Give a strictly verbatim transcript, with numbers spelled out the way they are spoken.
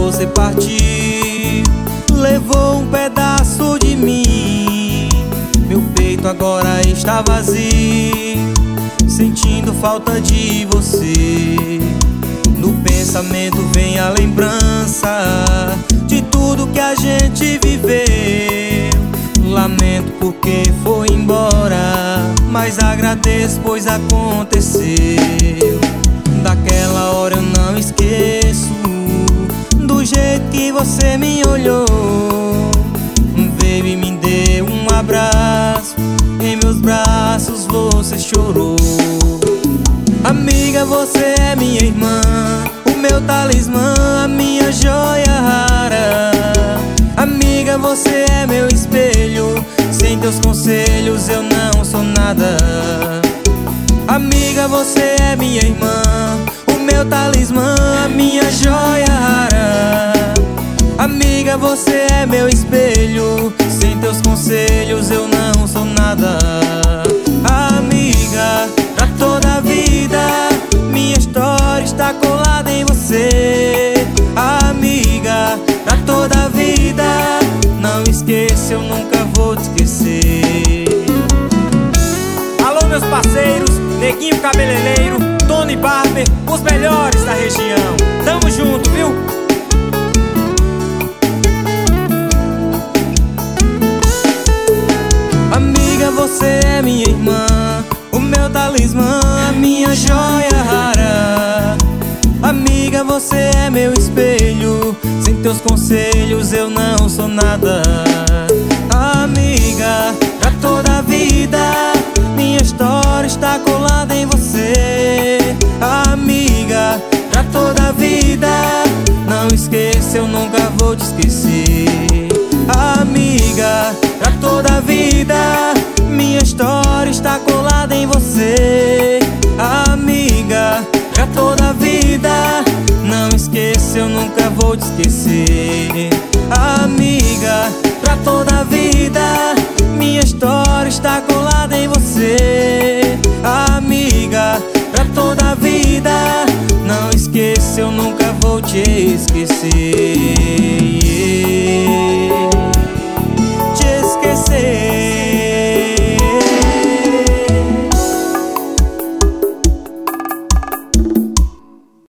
você partir, levou um pedaço de mim. Meu peito agora está vazio, sentindo falta de você. No pensamento vem a lembrança de tudo que a gente viveu. Lamento porque foi embora, mas agradeço pois aconteceu. Daquela hora eu não esqueço do jeito que você me olhou. Veio e me deu um abraço, em meus braços você chorou. Amiga, você é minha irmã, o meu talismã, a minha joia rara. Amiga, você é meu espelho, sem teus conselhos eu não sou nada. Amiga, você é minha irmã, o meu talismã, a minha joia rara. Amiga, você é meu espelho, sem teus conselhos eu não sou nada. Amiga, pra toda a vida, minha história está colada em você. Amiga, pra toda a vida, não esqueça, eu nunca vou te esquecer. Alô, meus parceiros, Neguinho Cabeleireiro, Tony Barber, os melhores da região. Tamo junto, viu? Amiga, você é minha irmã, o meu talismã, a minha joia rara. Amiga, você é meu espelho, sem teus conselhos eu não sou nada. Amiga, pra toda a vida, minha história está colada em você. Amiga, pra toda a vida, não esqueça, eu nunca vou te esquecer. Amiga, pra toda a vida, minha história está colada em você. Amiga, pra toda a vida, não esqueça, eu nunca vou te esquecer. Amiga, pra toda a vida, minha história está colada em você. Amiga, pra toda a vida, não esqueça, eu nunca vou te esquecer.